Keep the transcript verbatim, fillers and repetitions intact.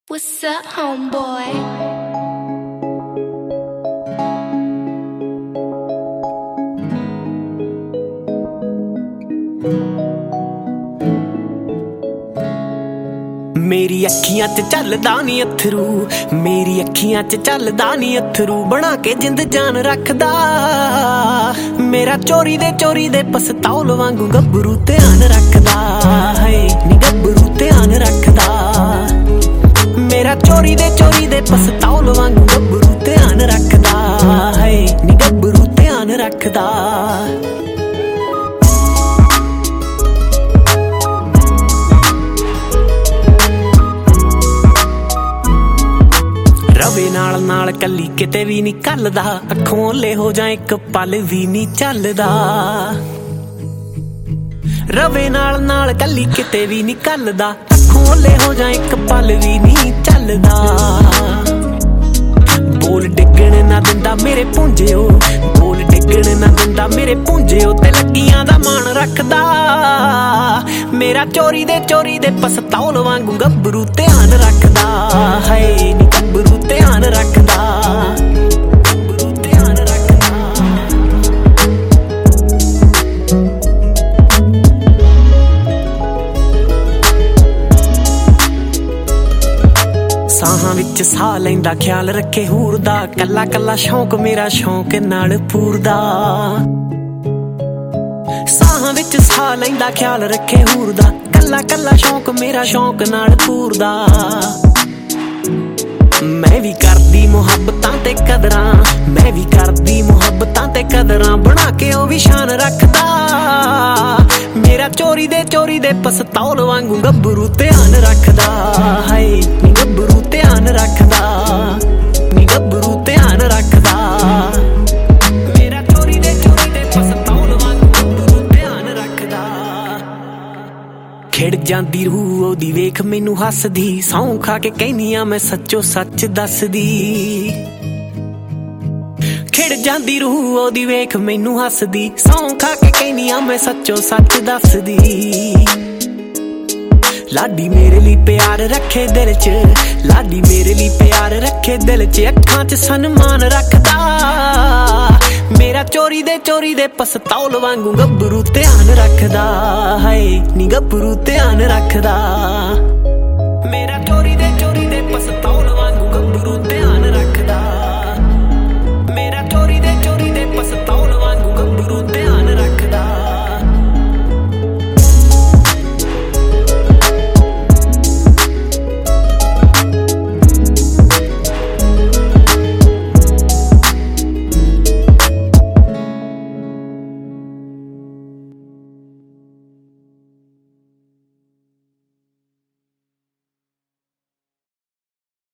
What's up, homeboy? मेरी अखियां च चलदा नी अथरू, मेरी अखियां च चलदा नी अथरू, बना के जिंद जान रखदा। मेरा चोरी दे चोरी दे पसतौल वांगू गब्बरू ध्यान रखदा है, नी गब्बरू ध्यान रखदा। मेरा चोरी दे चोरी दे पसतौल वांगू गब्बरू ध्यान रखदा है, नी गब्बरू ध्यान रखदा। रवे नाल नाल कली किते भी नहीं कलदा, अखों ले हो जाए एक पल भी नहीं चलदा। रवे नाल नाल कली किते भी नहीं कलदा, अखों ले हो जाए एक पल भी नहीं चलदा। बोल डिगण ना दिंदा मेरे पुंजिओ, बोल डिगण ना दिंदा मेरे पुंजिओ, ते लगियां दा मान रखदा। मेरा चोरी दे चोरी दे पसतौल वांगू गब्बरू ध्यान रखदा है, नी गब्बरू ध्यान रखदा, गब्बरू ध्यान रखदा। साहां विच साह लैंदा ख्याल रखे हूर दा, कल्ला कल्ला शौक मेरा शौक नाल पूरदा। साहां विच साह लैंदा ख्याल रखे हूर दा, कल्ला कल्ला शौक मेरा शौक नाल पूरदा। मैं भी करदी मुहब्बतां ते कदरां, मैं भी करदी मुहब्बतां ते कदरां, बना के ओ भी शान रखदा। मेरा चोरी दे चोरी दे पसतौल वांगू गब्बरू ध्यान रखदा है, नी गब्बरू ध्यान रखदा, नी गब्बरू ध्यान रखदा। मेरा चोरी दे चोरी दे पसतौल वांगू गब्बरू ध्यान रखदा। खिड़ जांदी रूह ओदी वेख मैनू हसदी, सौं खा के कहनी आ मैं सच्चो सच दसदी। खिड़ जांदी रूह ओदी वेख मैनू हसदी, सौं खा के कहनी आ मैं सच्चो सच दसदी। लाडी मेरे लिए प्यार रखे दिल च, लाडी मेरे लिए प्यार रखे दिल च, अखां च सन्मान रखदा। मेरा चोरी दे चोरी दे पसतौल वांगू गब्बरू ध्यान रखदा है, नी गब्बरू ध्यान रखदा।